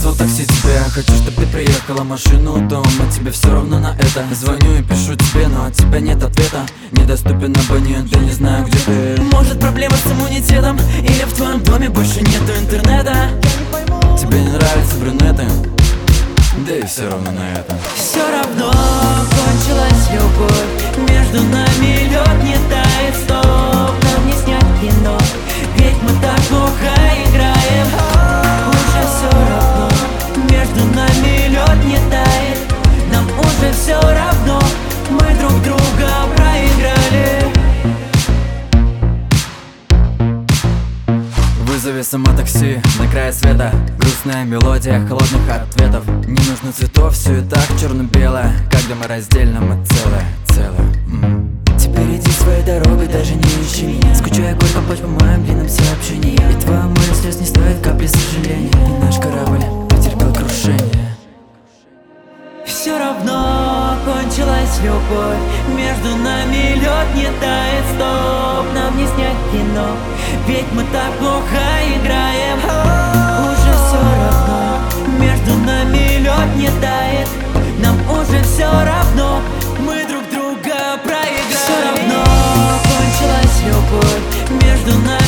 вызвал такси тебе. Хочу, чтоб ты приехала, машину дома, тебе все равно на это. Звоню и пишу тебе, но от тебя нет ответа. Недоступен абонент, я не знаю, где ты. Может, проблема с иммунитетом, или в твоем доме больше нету интернета? Тебе не нравятся брюнеты, да и все равно на это. Все равно кончилась любовь, между нами лед не тает. Стоп, нам не снять кино, ведь мы так плохо играем. Уже все равно, между нами лед не тает. Нам уже все равно, мы друг друга проиграли. Вызови сама такси на край света. Грустная мелодия холодных ответов. Не нужно цветов, все и так черно-белое. Когда мы раздельно, мы целое. Теперь иди своей дорогой, даже не ищи меня. Скучаю горько, плачь по моим длинным сообщениям. И твоя море слез не стоит капли сожаления. И наш корабль потерпел крушение. Все равно кончилась любовь, между нами лед не тает. Стоп, нам не снять кино, ведь мы так плохо играем. Уже все равно, между нами лед не тает. Нам уже все равно, мы друг друга проиграем. Все равно кончилась любовь, между нами